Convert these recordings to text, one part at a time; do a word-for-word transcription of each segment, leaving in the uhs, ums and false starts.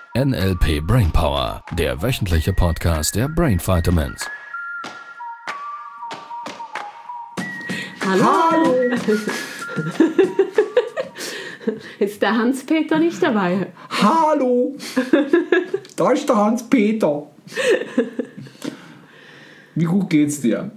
N L P Brainpower, der wöchentliche Podcast der Brain Vitamins. Hallo! Hallo. Ist der Hans-Peter nicht dabei? Hallo! Da ist der Hans-Peter. Wie gut geht's dir?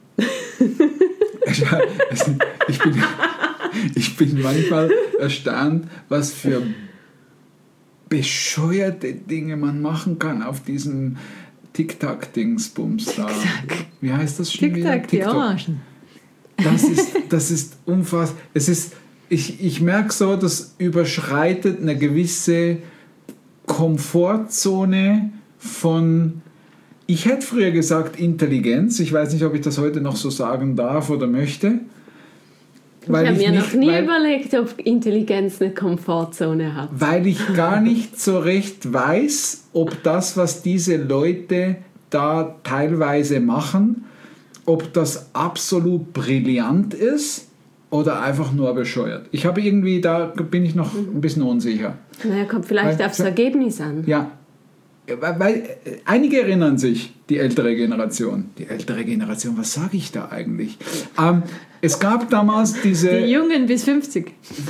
Ich bin, ich bin manchmal erstaunt, was für bescheuerte Dinge man machen kann auf diesem TikTok-Dingsbums da. Wie heißt das schon wieder? TikTok, die Orangen. Das ist, das ist unfassbar. Es ist, ich, ich merke so, das überschreitet eine gewisse Komfortzone von, ich hätte früher gesagt Intelligenz. Ich weiß nicht, ob ich das heute noch so sagen darf oder möchte. Weil ich habe mir nicht, noch nie weil, überlegt, ob Intelligenz eine Komfortzone hat. Weil ich gar nicht so recht weiß, ob das, was diese Leute da teilweise machen, ob das absolut brillant ist oder einfach nur bescheuert. Ich habe irgendwie, da bin ich noch ein bisschen unsicher. Naja, kommt vielleicht weil, aufs Ergebnis an. Ja, weil, weil einige erinnern sich, die ältere Generation. Die ältere Generation, was sage ich da eigentlich? Ähm, es gab damals diese... Die Jungen bis fünfzig.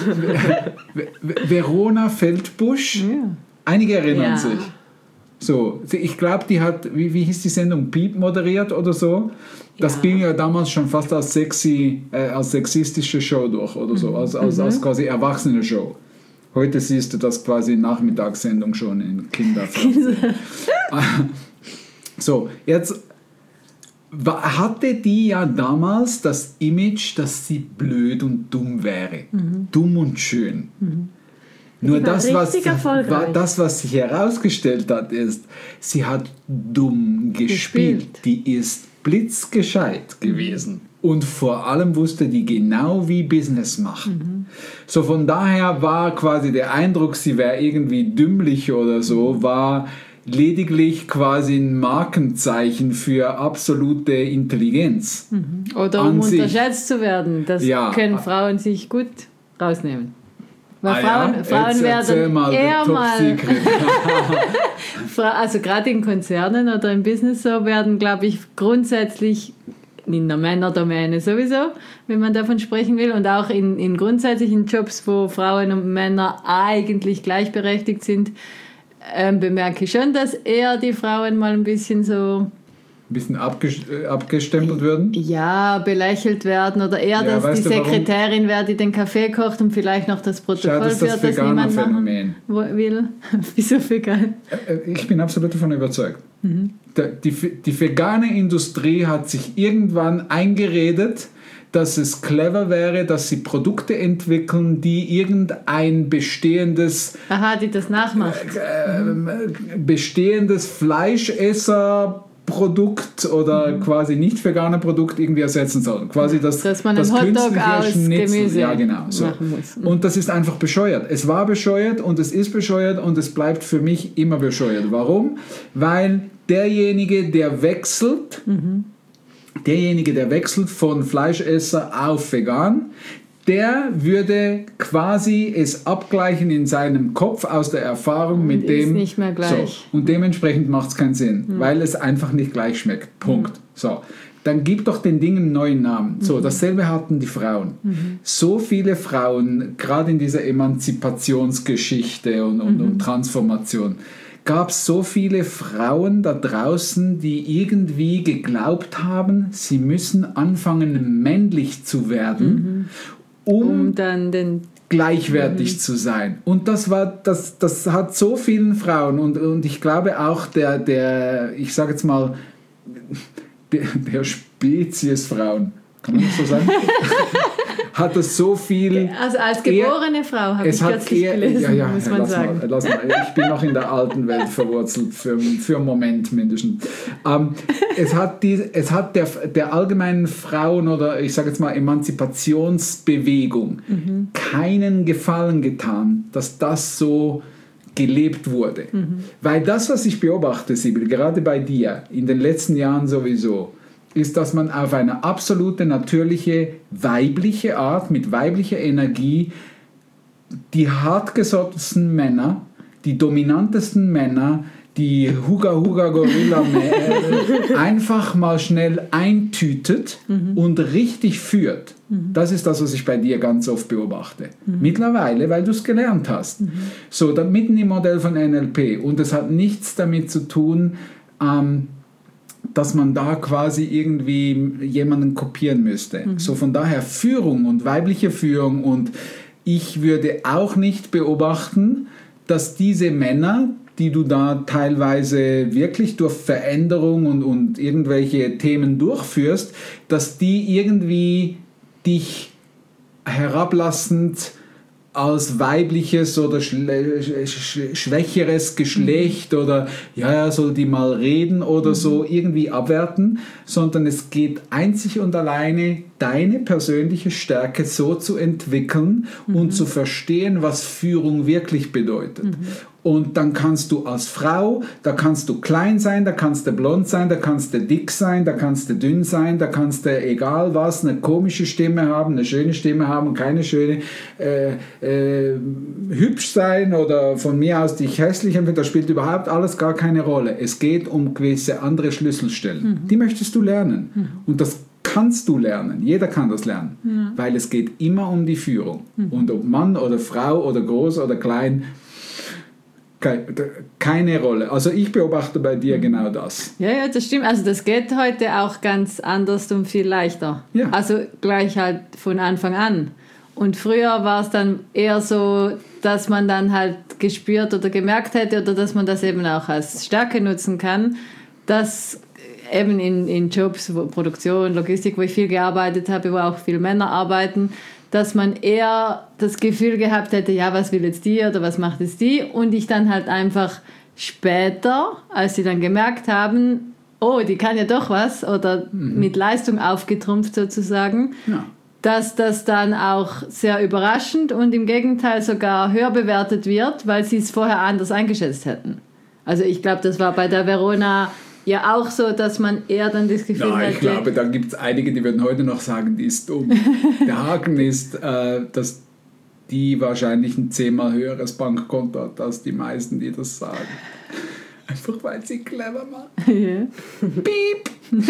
Verona Feldbusch. Ja. Einige erinnern ja. sich. So, ich glaube, die hat, wie, wie hieß die Sendung, Piep moderiert oder so. Das ja. ging ja damals schon fast als sexy, äh, als sexistische Show durch oder so, als, als, mhm. als quasi erwachsene Show. Heute siehst du das quasi Nachmittagssendung schon in Kinderfernsehen. So, jetzt hatte die ja damals das Image, dass sie blöd und dumm wäre. Mhm. Dumm und schön. Mhm. Nur das was, das, was sich herausgestellt hat, ist, sie hat dumm gespielt. gespielt. Die ist blitzgescheit gewesen. Und vor allem wusste die genau, wie Business machen. Mhm. So von daher war quasi der Eindruck, sie wäre irgendwie dümmlich oder so, war lediglich quasi ein Markenzeichen für absolute Intelligenz. Mhm. Oder um unterschätzt zu werden. Das ja. können Frauen sich gut rausnehmen. Weil ah Frauen, ja? Frauen werden mal eher mal, also gerade in Konzernen oder im Business so, werden, glaube ich, grundsätzlich in der Männerdomäne sowieso, wenn man davon sprechen will, und auch in, in grundsätzlichen Jobs, wo Frauen und Männer eigentlich gleichberechtigt sind, ähm, bemerke ich schon, dass eher die Frauen mal ein bisschen so ein bisschen abgestempelt würden? Ja, belächelt werden oder eher, ja, dass die Sekretärin wäre, die den Kaffee kocht und vielleicht noch das Protokoll führt, das, das niemand Phänomen. will. Wieso vegan? Ich bin absolut davon überzeugt. Mhm. Die, die vegane Industrie hat sich irgendwann eingeredet, dass es clever wäre, dass sie Produkte entwickeln, die irgendein bestehendes Aha, die das nachmacht. Äh, äh, bestehendes Fleischesser Produkt oder mhm. quasi nicht vegane Produkt irgendwie ersetzen sollen. Quasi das, Dass man das einen Hotdog aus Gemüse ja, genau, so. machen muss. Mhm. Und das ist einfach bescheuert. Es war bescheuert und es ist bescheuert und es bleibt für mich immer bescheuert. Warum? Weil derjenige, der wechselt, mhm. derjenige, der wechselt von Fleischesser auf vegan, der würde quasi es abgleichen in seinem Kopf aus der Erfahrung und mit dem... Ist nicht mehr gleich. So, und dementsprechend macht es keinen Sinn, mhm. weil es einfach nicht gleich schmeckt. Punkt. Mhm. So, dann gib doch den Dingen einen neuen Namen. So, mhm. dasselbe hatten die Frauen. Mhm. So viele Frauen, gerade in dieser Emanzipationsgeschichte und, und, mhm. und Transformation, gab es so viele Frauen da draußen, die irgendwie geglaubt haben, sie müssen anfangen, männlich zu werden, mhm. um, um dann den gleichwertig mhm. zu sein. Und das war, das, das hat so vielen Frauen und, und ich glaube auch der, der ich sage jetzt mal, der, der Spezies Frauen, kann man das so sagen? Hat es so viel... Also als geborene eher, Frau habe ich kürzlich gelesen, ja, ja, muss man ja, sagen. Mal, lass mal. Ich bin noch in der alten Welt verwurzelt, für, für einen Moment mindestens. Ähm, es hat, die, es hat der, der allgemeinen Frauen- oder ich sage jetzt mal Emanzipationsbewegung mhm. keinen Gefallen getan, dass das so gelebt wurde. Mhm. Weil das, was ich beobachte, Sibyl, gerade bei dir, in den letzten Jahren sowieso, ist, dass man auf eine absolute, natürliche, weibliche Art, mit weiblicher Energie, die hartgesottensten Männer die dominantesten Männer, die Huga-Huga-Gorilla einfach mal schnell eintütet mhm. und richtig führt. Mhm. Das ist das, was ich bei dir ganz oft beobachte. Mhm. Mittlerweile, weil du es gelernt hast. Mhm. So, da mitten im Modell von N L P. Und das hat nichts damit zu tun, ähm, dass man da quasi irgendwie jemanden kopieren müsste. Mhm. So, von daher Führung und weibliche Führung. Und ich würde auch nicht beobachten, dass diese Männer, die du da teilweise wirklich durch Veränderung und, und irgendwelche Themen durchführst, dass die irgendwie dich herablassend als weibliches oder schle- sch- schwächeres Geschlecht mhm. oder ja, ja, soll die mal reden oder mhm. so irgendwie abwerten, sondern es geht einzig und alleine, deine persönliche Stärke so zu entwickeln mhm. und zu verstehen, was Führung wirklich bedeutet. Mhm. Und dann kannst du als Frau, da kannst du klein sein, da kannst du blond sein, da kannst du dick sein, da kannst du dünn sein, da kannst du egal was, eine komische Stimme haben, eine schöne Stimme haben, keine schöne, äh, äh, hübsch sein oder von mir aus dich hässlich empfinden, das spielt überhaupt alles gar keine Rolle. Es geht um gewisse andere Schlüsselstellen. Mhm. Die möchtest du lernen. Mhm. Und das kannst du lernen. Jeder kann das lernen. Mhm. Weil es geht immer um die Führung. Mhm. Und ob Mann oder Frau oder groß oder klein, keine Rolle. Also ich beobachte bei dir genau das. Ja, ja, das stimmt. Also das geht heute auch ganz anders und viel leichter. Ja. Also gleich halt von Anfang an. Und früher war es dann eher so, dass man dann halt gespürt oder gemerkt hätte oder dass man das eben auch als Stärke nutzen kann, dass eben in, in Jobs, wo Produktion, Logistik, wo ich viel gearbeitet habe, wo auch viele Männer arbeiten, dass man eher das Gefühl gehabt hätte, ja, was will jetzt die oder was macht jetzt die? Und ich dann halt einfach später, als sie dann gemerkt haben, oh, die kann ja doch was oder mhm. mit Leistung aufgetrumpft sozusagen, ja. dass das dann auch sehr überraschend und im Gegenteil sogar höher bewertet wird, weil sie es vorher anders eingeschätzt hätten. Also ich glaube, das war bei der Verona ja auch so, dass man eher dann das Gefühl hat... Ja, ich glaube, da gibt es einige, die würden heute noch sagen, die ist dumm. Der Haken ist, äh, dass die wahrscheinlich ein zehnmal höheres Bankkonto hat als die meisten, die das sagen. Einfach weil sie clever machen. Ja. Piep!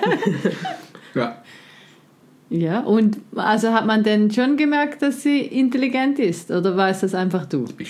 Ja. Ja, und also hat man denn schon gemerkt, dass sie intelligent ist? Oder war es das einfach du? Ich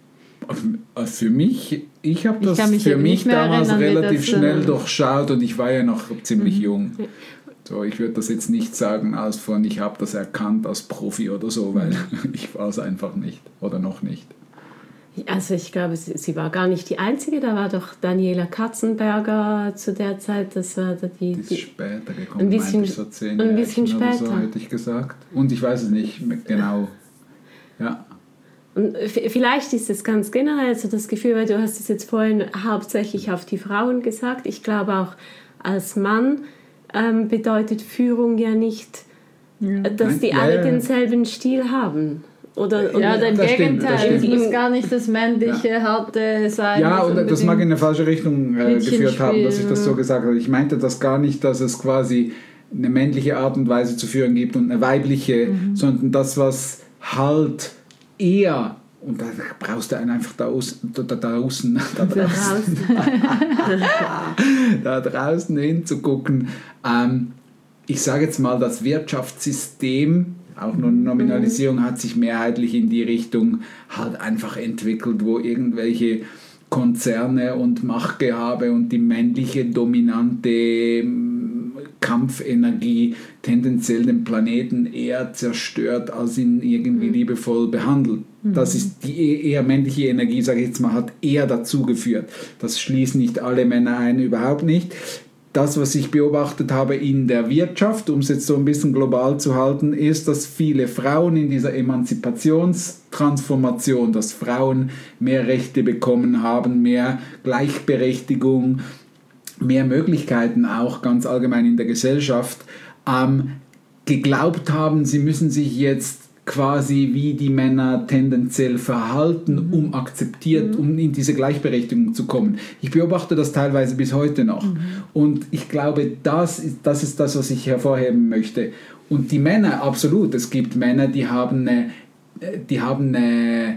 Für mich, ich habe das mich für mich damals erinnern, relativ das, schnell äh, durchschaut und ich war ja noch ziemlich mhm. jung. So, ich würde das jetzt nicht sagen als von, ich habe das erkannt als Profi oder so, weil ich war es einfach nicht oder noch nicht. Also ich glaube, sie, sie war gar nicht die Einzige, da war doch Daniela Katzenberger zu der Zeit, das war die... Die ist die, später gekommen, ein bisschen, eigentlich so zehn ein bisschen Jährchen später. Oder so, hätte ich gesagt. Und ich weiß es nicht genau. Ja. Und vielleicht ist es ganz generell so das Gefühl, weil du hast es jetzt vorhin hauptsächlich auf die Frauen gesagt. Ich glaube auch als Mann ähm, bedeutet Führung ja nicht, ja. dass Nein, die ja, alle ja. denselben Stil haben. Oder, ja, im Gegenteil, es muss gar nicht das männliche, ja. harte sein. Ja, und das mag in eine falsche Richtung äh, geführt haben, dass ich das so gesagt habe. Ich meinte das gar nicht, dass es quasi eine männliche Art und Weise zu führen gibt und eine weibliche, mhm. sondern das, was halt eher, und da brauchst du einen einfach da außen, da, da, da draußen, da draußen, da draußen hinzugucken. Ähm, ich sage jetzt mal, das Wirtschaftssystem, auch nur Nominalisierung, hat sich mehrheitlich in die Richtung halt einfach entwickelt, wo irgendwelche Konzerne und Machtgehabe und die männliche dominante Kampfenergie tendenziell den Planeten eher zerstört, als ihn irgendwie liebevoll behandelt. Mhm. Das ist die eher männliche Energie, sage ich jetzt mal, hat eher dazu geführt. Das schließen nicht alle Männer ein, überhaupt nicht. Das, was ich beobachtet habe in der Wirtschaft, um es jetzt so ein bisschen global zu halten, ist, dass viele Frauen in dieser Emanzipationstransformation, dass Frauen mehr Rechte bekommen haben, mehr Gleichberechtigung, mehr Möglichkeiten auch ganz allgemein in der Gesellschaft, ähm, geglaubt haben, sie müssen sich jetzt quasi wie die Männer tendenziell verhalten, mhm. um akzeptiert, mhm. um in diese Gleichberechtigung zu kommen. Ich beobachte das teilweise bis heute noch. Mhm. Und ich glaube, das ist, das ist das, was ich hervorheben möchte. Und die Männer, absolut, es gibt Männer, die haben eine, die haben eine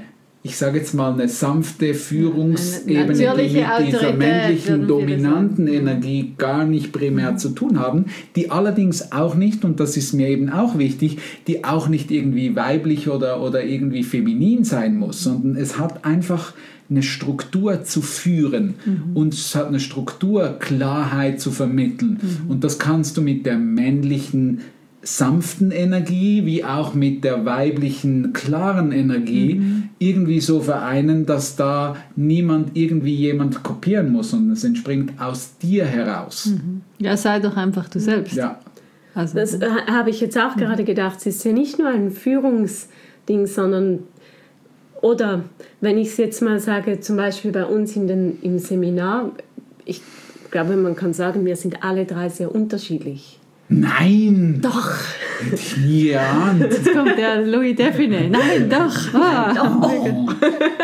ich sage jetzt mal, eine sanfte Führungsebene, die mit dieser Autorität, männlichen, dominanten Energie gar nicht primär mhm. zu tun haben, die allerdings auch nicht, und das ist mir eben auch wichtig, die auch nicht irgendwie weiblich oder, oder irgendwie feminin sein muss, sondern es hat einfach eine Struktur zu führen mhm. und es hat eine Struktur, Klarheit zu vermitteln. Mhm. Und das kannst du mit der männlichen, sanften Energie wie auch mit der weiblichen, klaren Energie mhm. irgendwie so vereinen, dass da niemand irgendwie jemand kopieren muss, sondern es entspringt aus dir heraus. Mhm. Ja, sei doch einfach du selbst. Ja. Also, das äh, habe ich jetzt auch mhm. gerade gedacht. Es ist ja nicht nur ein Führungsding, sondern oder wenn ich es jetzt mal sage, zum Beispiel bei uns in den, im Seminar, ich glaube, man kann sagen, wir sind alle drei sehr unterschiedlich. Nein! Doch! Hätte ich nie geahnt. Jetzt kommt der Louis Define. Nein, doch! Ah. Doch.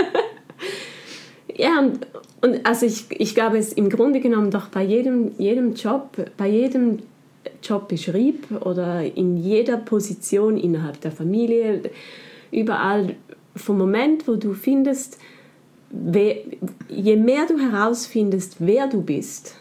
Ja, und, und also ich, ich glaube, es im Grunde genommen doch bei jedem, jedem Job, bei jedem Jobbeschrieb oder in jeder Position innerhalb der Familie, überall, vom Moment, wo du findest, wer, je mehr du herausfindest, wer du bist,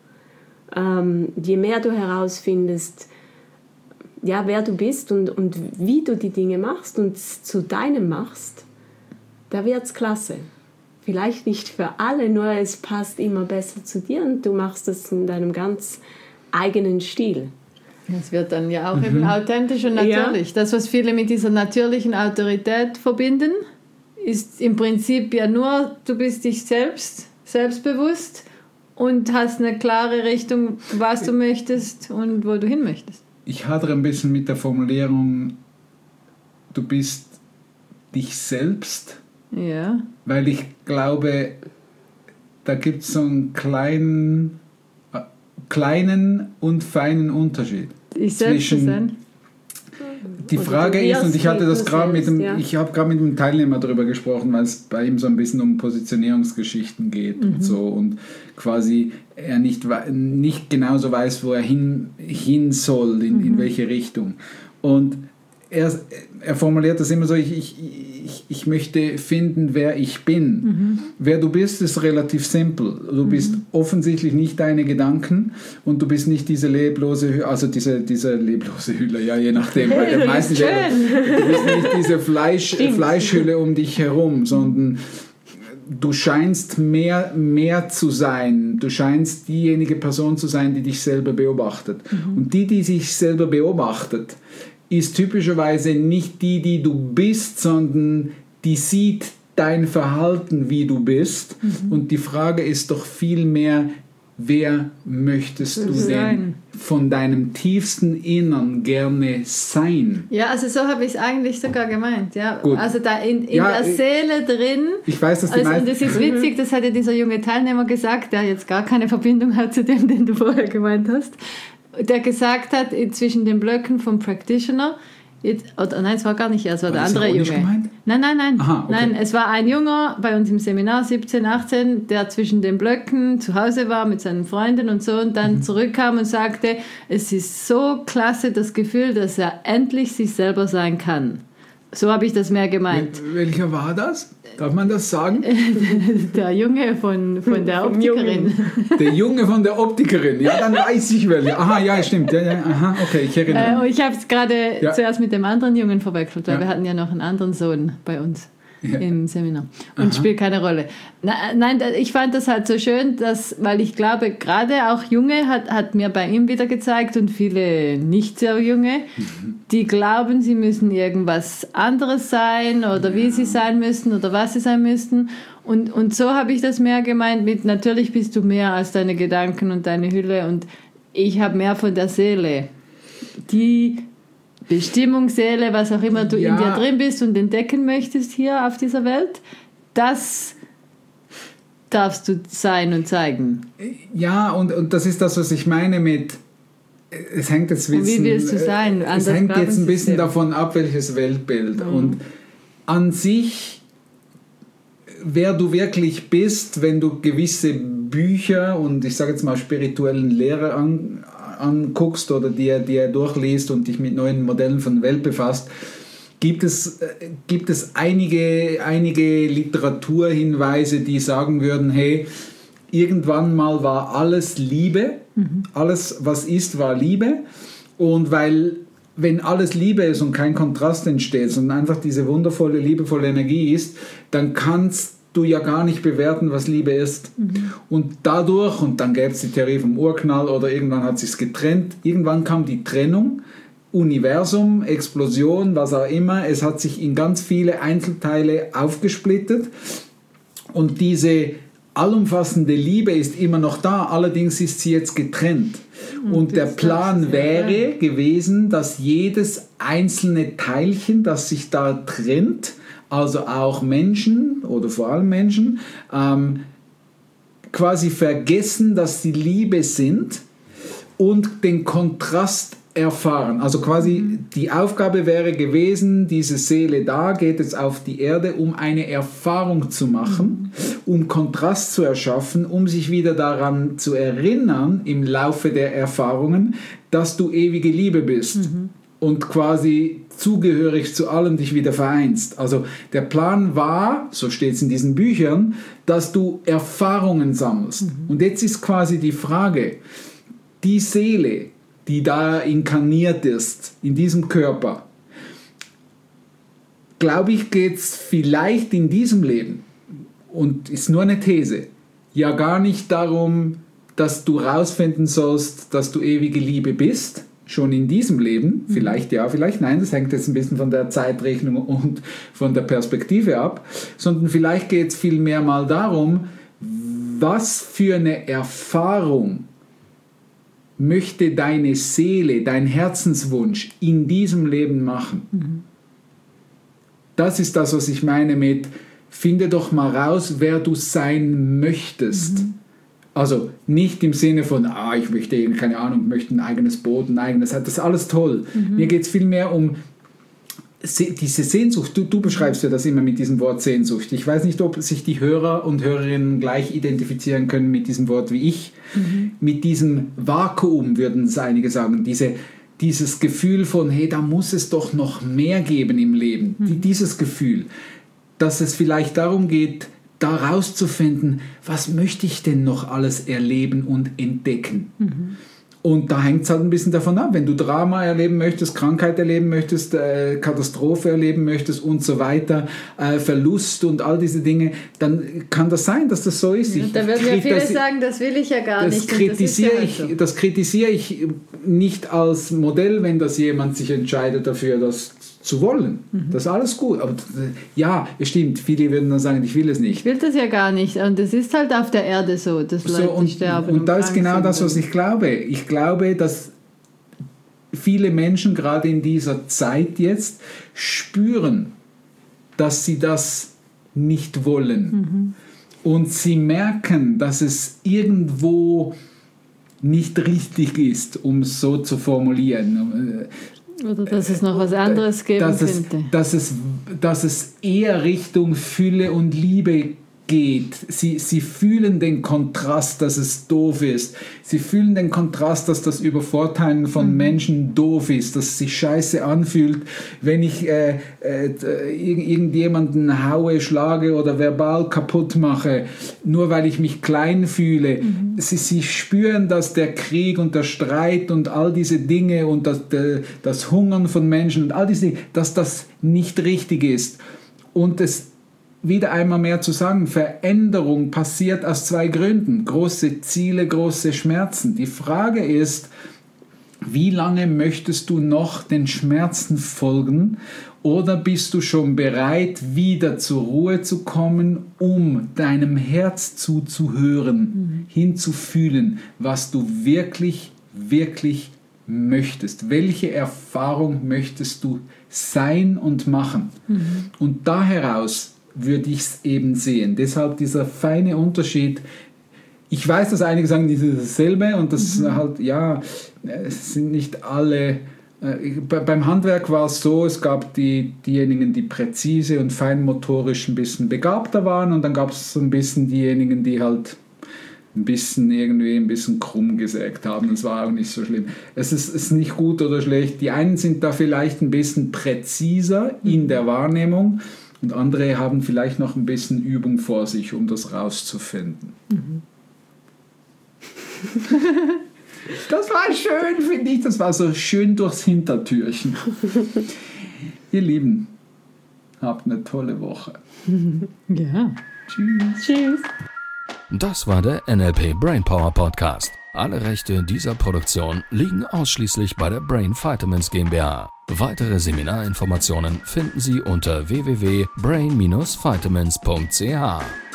ähm, je mehr du herausfindest, ja, wer du bist und, und wie du die Dinge machst und zu deinem machst, da wird's klasse. Vielleicht nicht für alle, nur es passt immer besser zu dir und du machst das in deinem ganz eigenen Stil. Das wird dann ja auch mhm. eben authentisch und natürlich. Ja. Das, was viele mit dieser natürlichen Autorität verbinden, ist im Prinzip ja nur, du bist dich selbst, selbstbewusst und hast eine klare Richtung, was du möchtest und wo du hin möchtest. Ich hadere ein bisschen mit der Formulierung, du bist dich selbst, ja. weil ich glaube, da gibt es so einen kleinen... kleinen und feinen Unterschied. Ich selbst zwischen sein. Die Frage ist, und ich hatte das gerade mit dem, ja. ich habe gerade mit einem Teilnehmer darüber gesprochen, weil es bei ihm so ein bisschen um Positionierungsgeschichten geht mhm. und so und quasi er nicht, nicht genauso weiß, wo er hin, hin soll, in, mhm. in welche Richtung. Und er, er formuliert das immer so, ich, ich, ich, ich möchte finden, wer ich bin. Mhm. Wer du bist, ist relativ simpel. Du mhm. bist offensichtlich nicht deine Gedanken und du bist nicht diese leblose, also diese, diese leblose Hülle, ja, je nachdem. Bei der meisten du bist nicht diese Fleisch, Fleischhülle um dich herum, sondern du scheinst mehr, mehr zu sein. Du scheinst diejenige Person zu sein, die dich selber beobachtet. Mhm. Und die, die sich selber beobachtet, ist typischerweise nicht die, die du bist, sondern die sieht dein Verhalten, wie du bist. Mhm. Und die Frage ist doch viel mehr, wer möchtest du denn von deinem tiefsten Innern gerne sein? Ja, also so habe ich es eigentlich sogar gemeint. Ja. Gut. Also da in, in ja, der Seele drin. Ich weiß, dass die also, und das ist witzig, das hat ja dieser junge Teilnehmer gesagt, der jetzt gar keine Verbindung hat zu dem, den du vorher gemeint hast. Der gesagt hat, zwischen den Blöcken vom Practitioner, jetzt, oder nein, es war gar nicht er, es war, war der andere Junge. Gemeint? Nein, nein, nein. Aha, okay. Nein, es war ein Junger bei uns im Seminar, siebzehn, achtzehn, der zwischen den Blöcken zu Hause war mit seinen Freunden und so und dann mhm. zurückkam und sagte, es ist so klasse das Gefühl, dass er endlich sich selber sein kann. So habe ich das mehr gemeint. Wel- welcher war das? Darf man das sagen? Der Junge von, von der Optikerin. Der Junge von der Optikerin. Ja, dann weiß ich welcher. Aha, ja, stimmt. Ja, ja, aha, okay, ich erinnere mich. Äh, ich habe es gerade ja. zuerst mit dem anderen Jungen verwechselt, weil ja. wir hatten ja noch einen anderen Sohn bei uns. Ja. Im Seminar. Und Aha. spielt keine Rolle. Na, nein, ich fand das halt so schön, dass, weil ich glaube, gerade auch Junge hat, hat mir bei ihm wieder gezeigt und viele nicht sehr Junge, mhm. die glauben, sie müssen irgendwas anderes sein oder ja. wie sie sein müssen oder was sie sein müssen. Und, und so habe ich das mehr gemeint mit, natürlich bist du mehr als deine Gedanken und deine Hülle und ich habe mehr von der Seele. Die Bestimmung, Seele, was auch immer du ja. in dir drin bist und entdecken möchtest hier auf dieser Welt, das darfst du sein und zeigen. Ja, und, und das ist das, was ich meine mit, es hängt jetzt ein bisschen, und wie willst du sein? Es hängt jetzt ein bisschen davon ab, welches Weltbild. Mhm. Und an sich, wer du wirklich bist, wenn du gewisse Bücher und ich sage jetzt mal spirituellen Lehre an anguckst oder dir, dir durchliest und dich mit neuen Modellen von Welt befasst, gibt es, gibt es einige, einige Literaturhinweise, die sagen würden, hey, irgendwann mal war alles Liebe, mhm. alles, was ist, war Liebe. Und weil, wenn alles Liebe ist und kein Kontrast entsteht, sondern einfach diese wundervolle, liebevolle Energie ist, dann kannst du ja gar nicht bewerten, was Liebe ist. Mhm. Und dadurch, und dann gäbe es die Theorie vom Urknall oder irgendwann hat sich's getrennt, irgendwann kam die Trennung, Universum, Explosion, was auch immer, es hat sich in ganz viele Einzelteile aufgesplittet und diese allumfassende Liebe ist immer noch da, allerdings ist sie jetzt getrennt. Und, und der Plan wäre gewesen, dass jedes einzelne Teilchen, das sich da trennt, also auch Menschen oder vor allem Menschen, ähm, quasi vergessen, dass sie Liebe sind und den Kontrast erfahren. Also quasi mhm. die Aufgabe wäre gewesen, diese Seele da geht jetzt auf die Erde, um eine Erfahrung zu machen, mhm. um Kontrast zu erschaffen, um sich wieder daran zu erinnern im Laufe der Erfahrungen, dass du ewige Liebe bist. Mhm. Und quasi zugehörig zu allem dich wieder vereinst. Also der Plan war, so steht es in diesen Büchern, dass du Erfahrungen sammelst. Mhm. Und jetzt ist quasi die Frage, die Seele, die da inkarniert ist, in diesem Körper, glaube ich, geht es vielleicht in diesem Leben, und ist nur eine These, ja gar nicht darum, dass du rausfinden sollst, dass du ewige Liebe bist, schon in diesem Leben, vielleicht ja, vielleicht nein, das hängt jetzt ein bisschen von der Zeitrechnung und von der Perspektive ab, sondern vielleicht geht es vielmehr mal darum, was für eine Erfahrung möchte deine Seele, dein Herzenswunsch in diesem Leben machen. Mhm. Das ist das, was ich meine mit, finde doch mal raus, wer du sein möchtest. Mhm. Also nicht im Sinne von, ah, ich möchte, keine Ahnung, möchte ein eigenes Boot, ein eigenes, das ist alles toll. Mhm. Mir geht es vielmehr um diese Sehnsucht. Du, du beschreibst ja das immer mit diesem Wort Sehnsucht. Ich weiß nicht, ob sich die Hörer und Hörerinnen gleich identifizieren können mit diesem Wort wie ich. Mhm. Mit diesem Vakuum, würden es einige sagen. Diese, dieses Gefühl von, hey, da muss es doch noch mehr geben im Leben. Mhm. Dieses Gefühl, dass es vielleicht darum geht, da rauszufinden, was möchte ich denn noch alles erleben und entdecken. Mhm. Und da hängt es halt ein bisschen davon ab, wenn du Drama erleben möchtest, Krankheit erleben möchtest, äh, Katastrophe erleben möchtest und so weiter, äh, Verlust und all diese Dinge, dann kann das sein, dass das so ist. Ja, ich, da würden ja viele sagen, das will ich ja gar das nicht. Kritisiere das, ich, ja so. das kritisiere ich nicht als Modell, wenn das jemand sich entscheidet dafür, das zu wollen. Mhm. Das ist alles gut. Aber ja, es stimmt, viele würden dann sagen, ich will es nicht. Ich will das ja gar nicht. Und das ist halt auf der Erde so, dass Leute so, und, sterben. Und, und das ist genau das, was ich glaube. Ich glaube, dass viele Menschen gerade in dieser Zeit jetzt spüren, dass sie das nicht wollen. Mhm. Und sie merken, dass es irgendwo nicht richtig ist, um es so zu formulieren. Oder dass es noch was anderes geben dass es, könnte. Dass es, dass es eher Richtung Fülle und Liebe geht. Sie, sie fühlen den Kontrast, dass es doof ist. Sie fühlen den Kontrast, dass das Übervorteilen von mhm. Menschen doof ist, dass es sich scheiße anfühlt, wenn ich äh, äh, irgendjemanden haue, schlage oder verbal kaputt mache, nur weil ich mich klein fühle. Mhm. Sie, sie spüren, dass der Krieg und der Streit und all diese Dinge und das, das Hungern von Menschen und all diese Dinge, dass das nicht richtig ist. Und es wieder einmal mehr zu sagen, Veränderung passiert aus zwei Gründen. Große Ziele, große Schmerzen. Die Frage ist, wie lange möchtest du noch den Schmerzen folgen oder bist du schon bereit, wieder zur Ruhe zu kommen, um deinem Herz zuzuhören, mhm. hinzufühlen, was du wirklich, wirklich möchtest. Welche Erfahrung möchtest du sein und machen? Mhm. Und da heraus würde ich es eben sehen. Deshalb dieser feine Unterschied. Ich weiß, dass einige sagen, das ist dasselbe und das mhm. halt, ja, es sind nicht alle. Äh, beim Handwerk war es so, es gab die, diejenigen, die präzise und feinmotorisch ein bisschen begabter waren und dann gab es so ein bisschen diejenigen, die halt ein bisschen irgendwie ein bisschen krumm gesägt haben. Das war auch nicht so schlimm. Es ist, ist nicht gut oder schlecht. Die einen sind da vielleicht ein bisschen präziser in der Wahrnehmung und andere haben vielleicht noch ein bisschen Übung vor sich, um das rauszufinden. Mhm. Das war schön, finde ich. Das war so schön durchs Hintertürchen. Ihr Lieben, habt eine tolle Woche. Ja. Tschüss. Tschüss. Das war der N L P Brainpower Podcast. Alle Rechte dieser Produktion liegen ausschließlich bei der Brain Vitamins GmbH. Weitere Seminarinformationen finden Sie unter w w w punkt brain dash vitamins punkt c h.